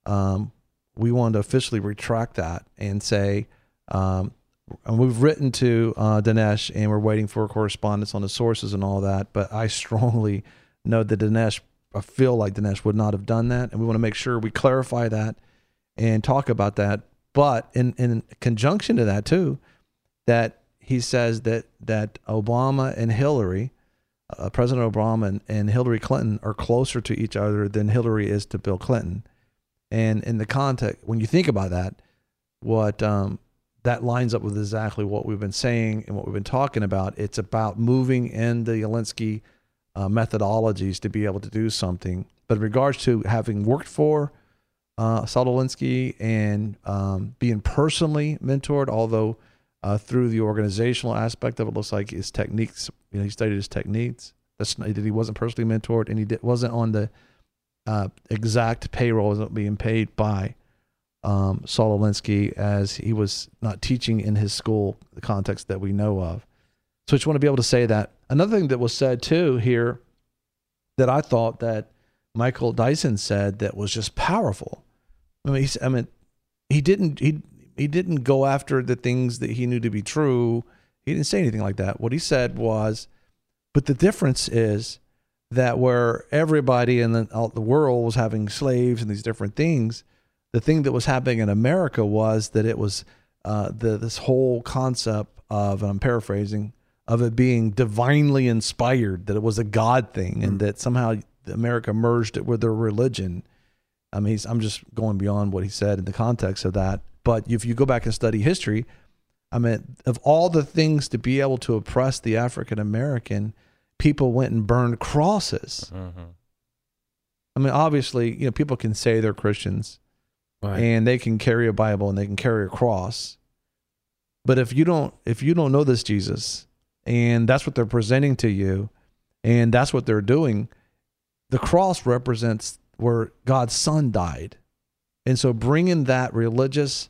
we want to officially retract that and say, and we've written to Dinesh and we're waiting for correspondence on the sources and all that. But I strongly know that I feel like Dinesh would not have done that. And we want to make sure we clarify that and talk about that. But in conjunction to that too, that he says that Obama and Hillary, President Obama and Hillary Clinton are closer to each other than Hillary is to Bill Clinton. And in the context, when you think about that, what that lines up with exactly what we've been saying and what we've been talking about. It's about moving in the Alinsky methodologies to be able to do something. But in regards to having worked for Saul Alinsky and being personally mentored, although through the organizational aspect of it, looks like his techniques, he studied his techniques. That he wasn't personally mentored, and he wasn't on the exact payroll, wasn't being paid by Saul Alinsky, as he was not teaching in his school, the context that we know of. So I just want to be able to say that. Another thing that was said too here that I thought that Michael Dyson said that was just powerful. He didn't go after the things that he knew to be true. He didn't say anything like that. What he said was, but the difference is that where everybody in the world was having slaves and these different things, the thing that was happening in America was that it was this whole concept of, and I'm paraphrasing, of it being divinely inspired, that it was a God thing, and that somehow America merged it with their religion. I mean, I'm just going beyond what he said in the context of that. But if you go back and study history, I mean, of all the things to be able to oppress the African American, people went and burned crosses. I mean, obviously, people can say they're Christians, and they can carry a Bible and they can carry a cross. But if you don't know this Jesus, and that's what they're presenting to you, and that's what they're doing, the cross represents where God's Son died. And so bringing that religious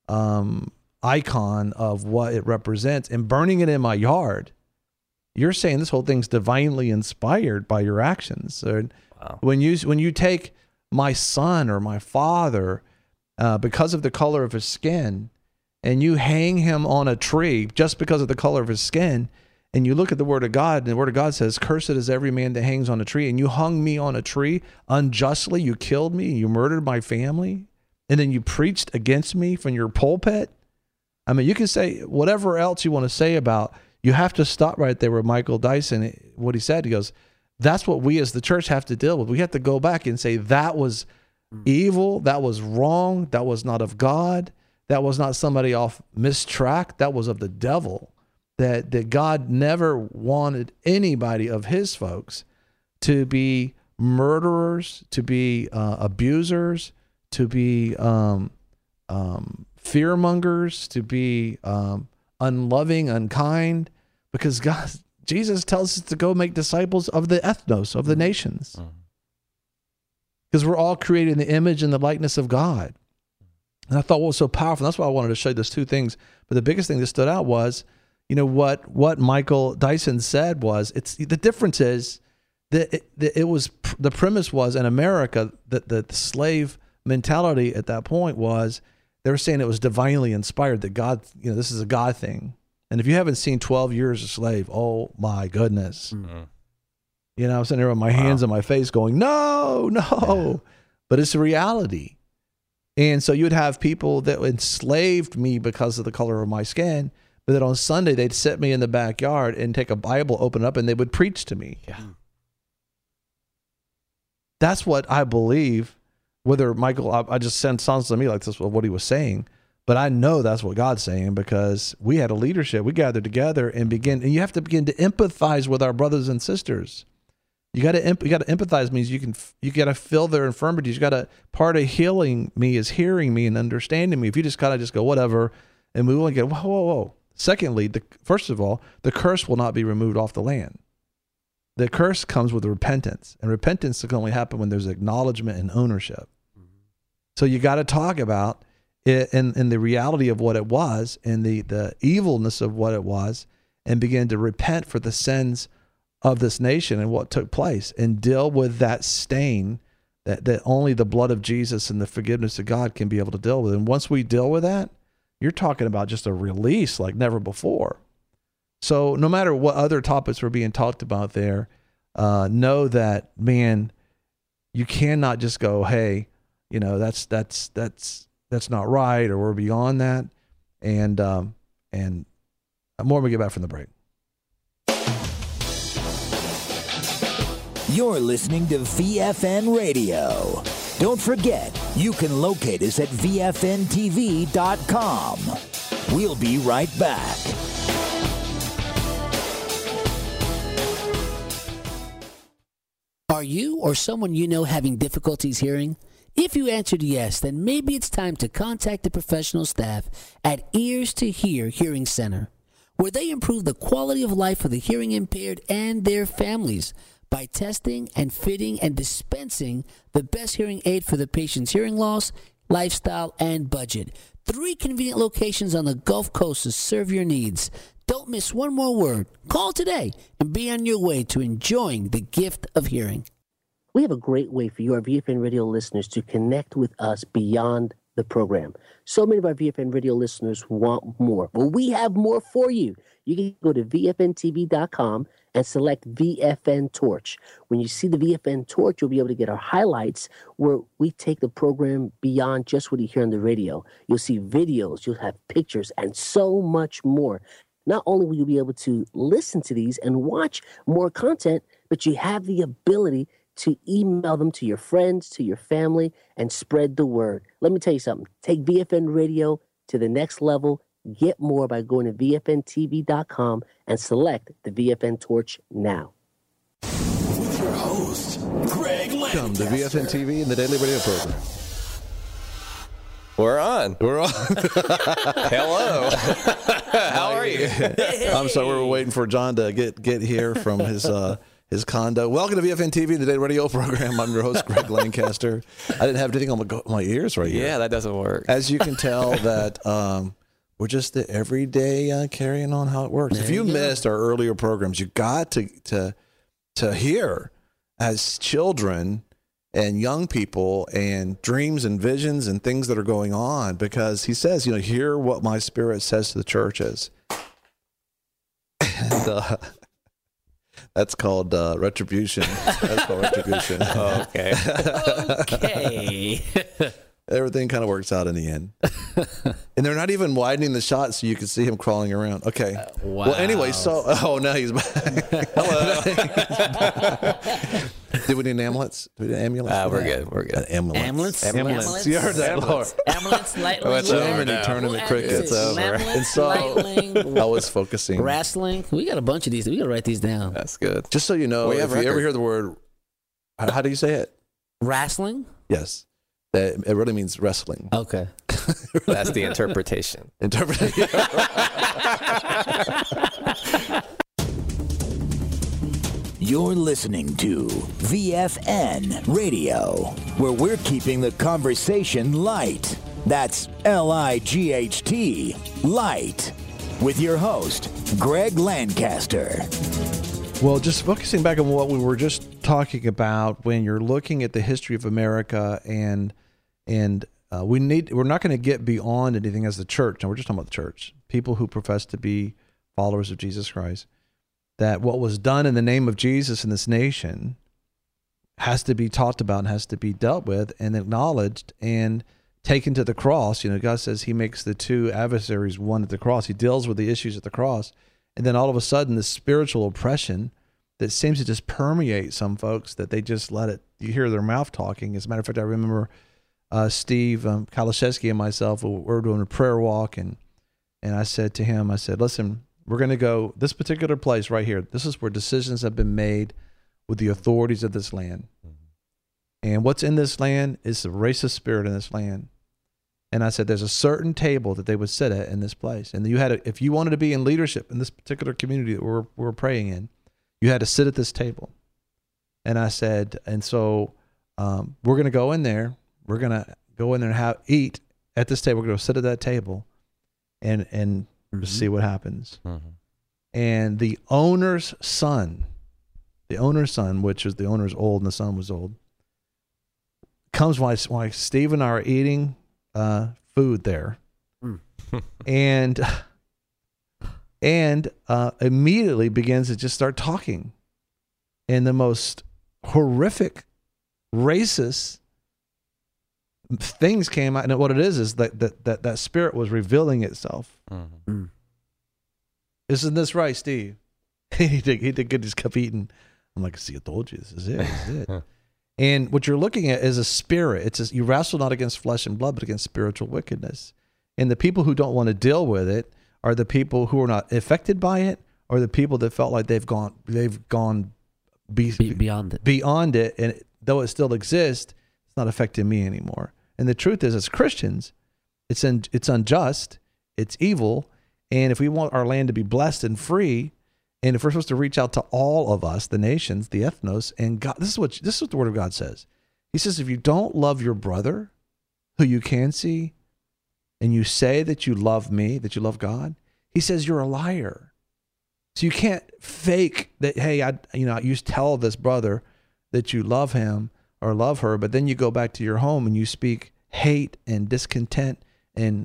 icon of what it represents and burning it in my yard, you're saying this whole thing's divinely inspired by your actions. So when you take my son or my father because of the color of his skin, and you hang him on a tree just because of the color of his skin, and you look at the Word of God, and the Word of God says, cursed is every man that hangs on a tree, and you hung me on a tree unjustly, you killed me, you murdered my family, and then you preached against me from your pulpit. I mean, you can say whatever else you want to say about, you have to stop right there with Michael Dyson, what he said. He goes, that's what we as the church have to deal with. We have to go back and say that was evil, that was wrong, that was not of God, that was not somebody off mistrack, that was of the devil. That God never wanted anybody of his folks to be murderers, to be abusers, to be fearmongers, to be unloving, unkind, because Jesus tells us to go make disciples of the ethnos, of the nations. Because we're all created in the image and the likeness of God. And I thought what was so powerful, that's why I wanted to show you those two things. But the biggest thing that stood out was, what Michael Dyson said was, the difference is that the premise was in America that the slave mentality at that point was, they were saying it was divinely inspired, that God, this is a God thing. And if you haven't seen 12 Years a Slave, oh my goodness. I'm sitting there with my hands on my face going, no, but it's a reality. And so you would have people that enslaved me because of the color of my skin, but then on Sunday they'd sit me in the backyard and take a Bible, open it up, and they would preach to me. That's what I believe. Whether Michael, I just sounds to me like this was what he was saying, But I know that's what God's saying, because we had a leadership. We gathered together and you have to begin to empathize with our brothers and sisters. You got to empathize means you got to feel their infirmities. You got to, part of healing me is hearing me and understanding me. If you just kind of just go whatever and we will get whoa. Secondly, first of all, the curse will not be removed off the land. The curse comes with repentance, and repentance can only happen when there's acknowledgement and ownership. So you got to talk about it in the reality of what it was and the evilness of what it was, and begin to repent for the sins of this nation and what took place, and deal with that stain that only the blood of Jesus and the forgiveness of God can be able to deal with. And once we deal with that, you're talking about just a release like never before. So no matter what other topics were being talked about there, know that, man, you cannot just go, hey, that's not right, or we're beyond that. And more when we get back from the break. You're listening to VFN Radio. Don't forget, you can locate us at VFNTV.com. We'll be right back. Are you or someone you know having difficulties hearing? If you answered yes, then maybe it's time to contact the professional staff at Ears to Hear Hearing Center, where they improve the quality of life for the hearing impaired and their families by testing and fitting and dispensing the best hearing aid for the patient's hearing loss, lifestyle, and budget. 3 convenient locations on the Gulf Coast to serve your needs. Don't miss one more word. Call today and be on your way to enjoying the gift of hearing. We have a great way for you, our VFN Radio listeners, to connect with us beyond the program. So many of our VFN Radio listeners want more. Well, we have more for you. You can go to VFNTV.com and select VFN Torch. When you see the VFN Torch, you'll be able to get our highlights where we take the program beyond just what you hear on the radio. You'll see videos, you'll have pictures, and so much more. Not only will you be able to listen to these and watch more content, but you have the ability to email them to your friends, to your family, and spread the word. Let me tell you something. Take VFN Radio to the next level. Get more by going to VFNTV.com and select the VFN Torch now. With your host, Greg Lancaster. Welcome to VFN TV and the Daily Radio Program. We're on. Hello. How are you? I'm sorry, we were waiting for John to get here from his condo. Welcome to VFN TV, the Daily Radio Program. I'm your host, Greg Lancaster. I didn't have anything on my ears right here. Yeah, that doesn't work. As you can tell, that we're just the everyday carrying on how it works. If you missed our earlier programs, you got to hear as children and young people and dreams and visions and things that are going on, because he says, hear what my spirit says to the churches. And that's called retribution. That's called retribution. Okay. Okay. Everything kind of works out in the end. And they're not even widening the shot so you can see him crawling around. Okay. Wow. Well, anyway, now he's back. Hello. Do we need an ambulance? Do we need an ambulance? We're good. We're good. An ambulance. Ambulance. You heard that, Lord. Ambulance, lightning. Germany tournament cricket's over. And so I was focusing. Wrestling. We got a bunch of these. We got to write these down. That's good. Just so you know, if you ever hear the word, how do you say it? Wrestling? Yes. It really means wrestling. Okay. That's the interpretation. You're listening to VFN Radio, where we're keeping the conversation light. That's L-I-G-H-T, light. With your host, Greg Lancaster. Well, just focusing back on what we were just talking about, when you're looking at the history of America, and we're not going to get beyond anything as the church. Now, we're just talking about the church, people who profess to be followers of Jesus Christ, that what was done in the name of Jesus in this nation has to be talked about and has to be dealt with and acknowledged and taken to the cross. God says he makes the two adversaries one at the cross. He deals with the issues at the cross. And then all of a sudden, the spiritual oppression that seems to just permeate some folks, that they just let it, you hear their mouth talking. As a matter of fact, I remember Steve Kalashevsky and myself, we were doing a prayer walk, and I said to him, I said, listen, we're going to go this particular place right here. This is where decisions have been made with the authorities of this land. And what's in this land is the racist spirit in this land. And I said, there's a certain table that they would sit at in this place. And you had if you wanted to be in leadership in this particular community that we're praying in, you had to sit at this table. And I said, and so we're going to go in there. We're going to go in there and eat at this table. We're going to sit at that table and see what happens. And the owner's son, which is the owner's old and the son was old, comes while Steve and I are eating food there, and immediately begins to just start talking in the most horrific, racist things came out. And what it is that spirit was revealing itself. Isn't this right, Steve? he did good. Just kept eating. I'm like, see, I told you, this is it. This is it. And what you're looking at is a spirit. You wrestle not against flesh and blood, but against spiritual wickedness. And the people who don't want to deal with it are the people who are not affected by it, or the people that felt like they've gone beyond it. And though it still exists, it's not affecting me anymore. And the truth is, as Christians, it's unjust, it's evil, and if we want our land to be blessed and free, and if we're supposed to reach out to all of us, the nations, the ethnos, and God, this is what the Word of God says. He says, if you don't love your brother, who you can see, and you say that you love me, that you love God, he says you're a liar. So you can't fake that. Hey, you tell this brother that you love him or love her, but then you go back to your home and you speak hate and discontent and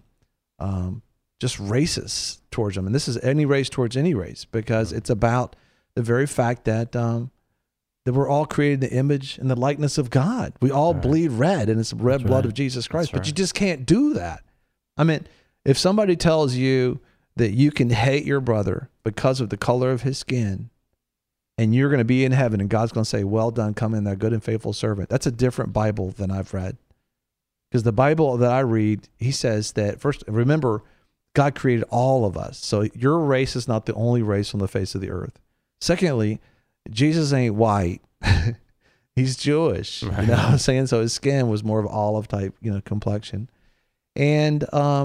just racist towards them. And this is any race towards any race, because it's about the very fact that that we're all created in the image and the likeness of God. We all bleed red, and it's the red blood of Jesus Christ. But you just can't do that. I mean, if somebody tells you that you can hate your brother because of the color of his skin, and you're going to be in heaven and God's going to say, well done, come in, thou good and faithful servant, that's a different Bible than I've read. Because the Bible that I read, he says that, first, remember, God created all of us. So your race is not the only race on the face of the earth. Secondly, Jesus ain't white. He's Jewish. You know what I'm saying? So his skin was more of olive type, complexion. And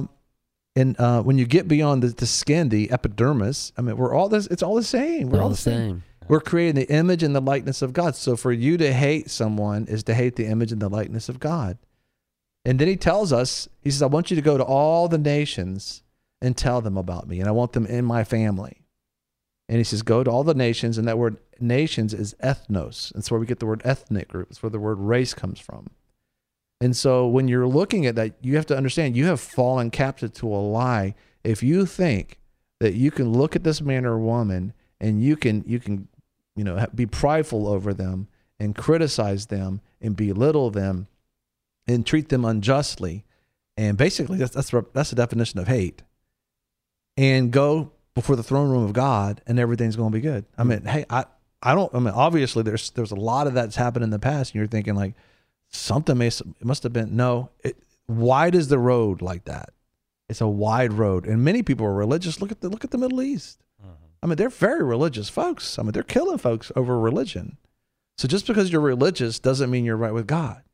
when you get beyond the skin, the epidermis, I mean, we're all this. It's all the same. We're all the same. We're creating the image and the likeness of God. So for you to hate someone is to hate the image and the likeness of God. And then he tells us, he says, I want you to go to all the nations and tell them about me, and I want them in my family. And he says, go to all the nations, and that word nations is ethnos. That's where we get the word ethnic group. It's where the word race comes from. And so when you're looking at that, you have to understand you have fallen captive to a lie if you think that you can look at this man or woman and you can be prideful over them and criticize them and belittle them and treat them unjustly. And basically that's the definition of hate. And go before the throne room of God and everything's going to be good. I mean, hey, obviously there's a lot of that's happened in the past, and you're thinking like it must have been, no, wide is the road like that. It's a wide road. And many people are religious. Look at the Middle East. I mean, they're very religious folks. I mean, they're killing folks over religion. So just because you're religious doesn't mean you're right with God.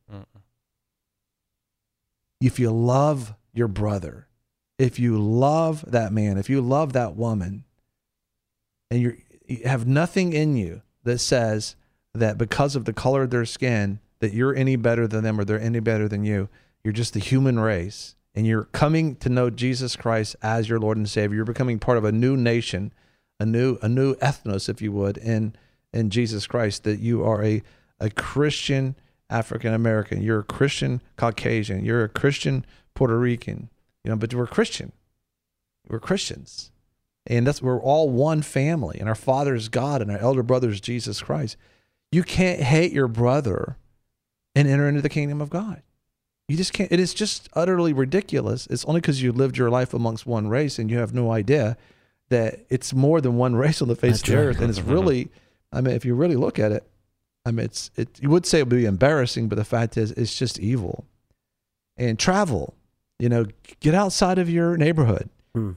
If you love your brother, if you love that man, if you love that woman, and you have nothing in you that says that because of the color of their skin that you're any better than them or they're any better than you, you're just the human race, and you're coming to know Jesus Christ as your Lord and Savior. You're becoming part of a new nation, a new ethnos, if you would, in Jesus Christ, that you are a Christian African American, you're a Christian Caucasian, you're a Christian Puerto Rican. But we're Christian. We're Christians. And we're all one family. And our Father is God, and our elder brother is Jesus Christ. You can't hate your brother and enter into the kingdom of God. You just can't. It is just utterly ridiculous. It's only because you lived your life amongst one race and you have no idea that it's more than one race on the face of the earth. And it's really, if you really look at it, you would say it would be embarrassing, but the fact is it's just evil. and travel. Get outside of your neighborhood.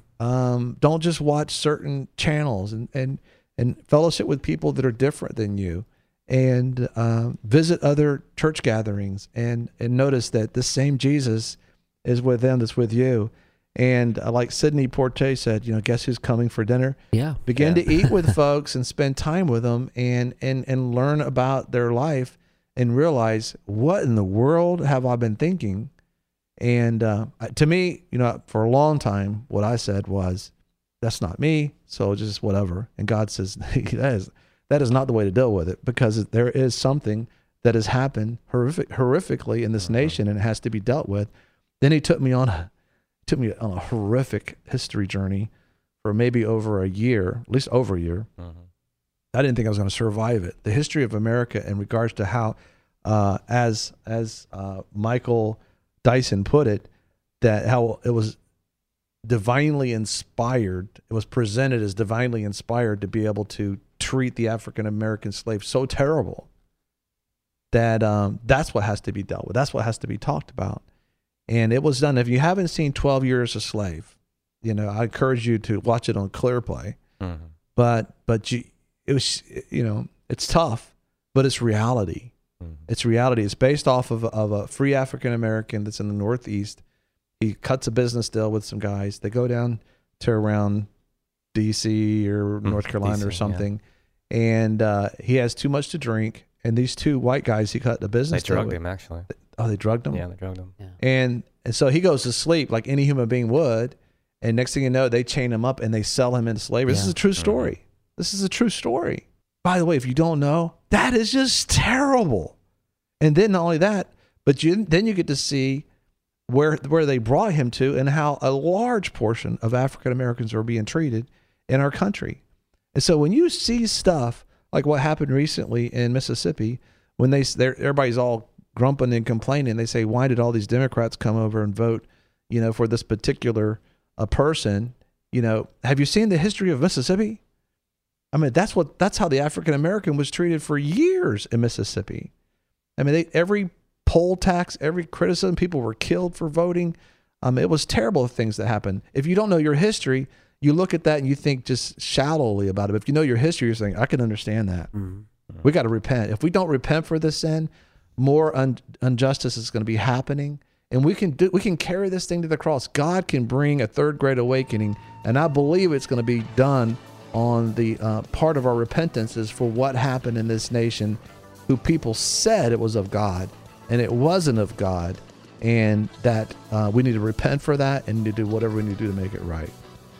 Don't just watch certain channels and fellowship with people that are different than you, and visit other church gatherings and notice that this same Jesus is with them that's with you. And like Sidney Poitier said, guess who's coming for dinner? Yeah. Begin to eat with folks and spend time with them and learn about their life and realize, what in the world have I been thinking? And to me, for a long time, what I said was, that's not me, so just whatever. And God says, that is not the way to deal with it, because there is something that has happened horrifically in this nation, and it has to be dealt with. Then he took me on a horrific history journey for maybe over a year, at least over a year. I didn't think I was going to survive it. The history of America in regards to how, as Michael Dyson put it, that how it was divinely inspired. It was presented as divinely inspired to be able to treat the African American slave so terrible that that's what has to be dealt with. That's what has to be talked about. And it was done. If you haven't seen 12 Years a Slave, I encourage you to watch it on ClearPlay. But it was, it's tough, but it's reality. It's reality. It's based off of a free African American that's in the Northeast. He cuts a business deal with some guys. They go down to around D.C. or North Carolina or something, and he has too much to drink. And these two white guys he cut the business deal with. They drugged him, actually. Oh, they drugged him? Yeah, they drugged him. Yeah. And so he goes to sleep like any human being would. And next thing you know, they chain him up and they sell him into slavery. This is a true story. This is a true story. By the way, if you don't know, that is just terrible. And then not only that, but then you get to see where they brought him to and how a large portion of African Americans are being treated in our country. And so when you see stuff like what happened recently in Mississippi, when everybody's all grumping and complaining, they say, why did all these Democrats come over and vote, for this particular person? Have you seen the history of Mississippi? I mean, that's how the African American was treated for years in Mississippi. I mean, every poll tax, every criticism, people were killed for voting. It was terrible things that happened. If you don't know your history, you look at that and you think just shallowly about it. But if you know your history, you're saying, I can understand that. We got to repent. If we don't repent for this sin, more injustice is going to be happening. And we can carry this thing to the cross. God can bring a third great awakening. And I believe it's going to be done on the part of our repentance is for what happened in this nation, who people said it was of God, and it wasn't of God, and that we need to repent for that and to do whatever we need to do to make it right.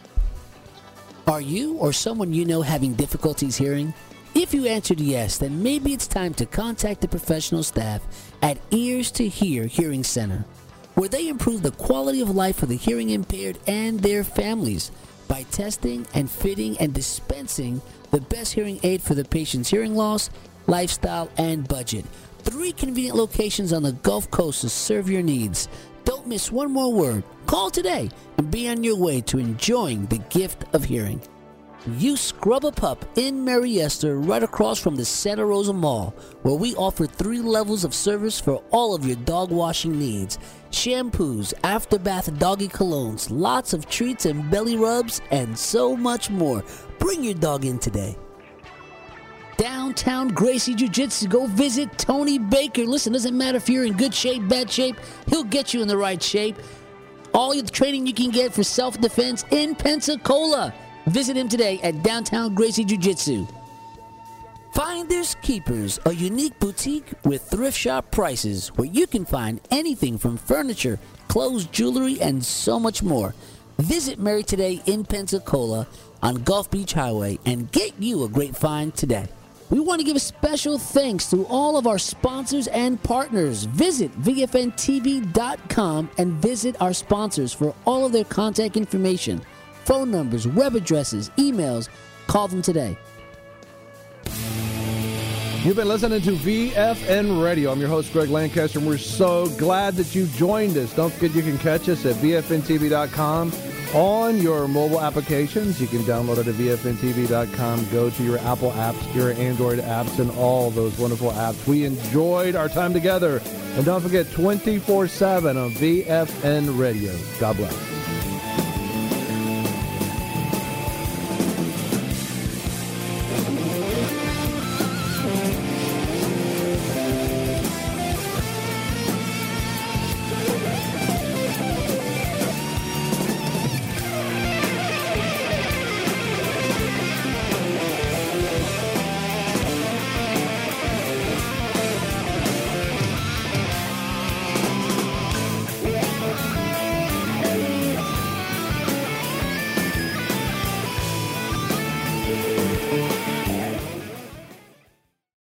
Are you or someone you know having difficulties hearing? If you answered yes, then maybe it's time to contact the professional staff at Ears to Hear Hearing Center, where they improve the quality of life for the hearing impaired and their families by testing and fitting and dispensing the best hearing aid for the patient's hearing loss, lifestyle, and budget. 3 convenient locations on the Gulf Coast to serve your needs. Don't miss one more word. Call today and be on your way to enjoying the gift of hearing. You Scrub a Pup in Mary Esther, right across from the Santa Rosa Mall, where we offer 3 levels of service for all of your dog washing needs. Shampoos, after bath doggy colognes, lots of treats and belly rubs, and so much more. Bring your dog in today. Downtown Gracie Jiu-Jitsu. Go visit Tony Baker. Listen, doesn't matter if you're in good shape, bad shape, he'll get you in the right shape. All the training you can get for self-defense in Pensacola. Visit him today at Downtown Gracie Jiu-Jitsu. Finders Keepers, a unique boutique with thrift shop prices where you can find anything from furniture, clothes, jewelry, and so much more. Visit Mary today in Pensacola on Gulf Beach Highway and get you a great find today. We want to give a special thanks to all of our sponsors and partners. Visit VFNTV.com and visit our sponsors for all of their contact information, phone numbers, web addresses, emails. Call them today. You've been listening to VFN Radio. I'm your host, Greg Lancaster, and we're so glad that you joined us. Don't forget you can catch us at VFNTV.com on your mobile applications. You can download it at VFNTV.com. Go to your Apple apps, your Android apps, and all those wonderful apps. We enjoyed our time together. And don't forget, 24/7 on VFN Radio. God bless.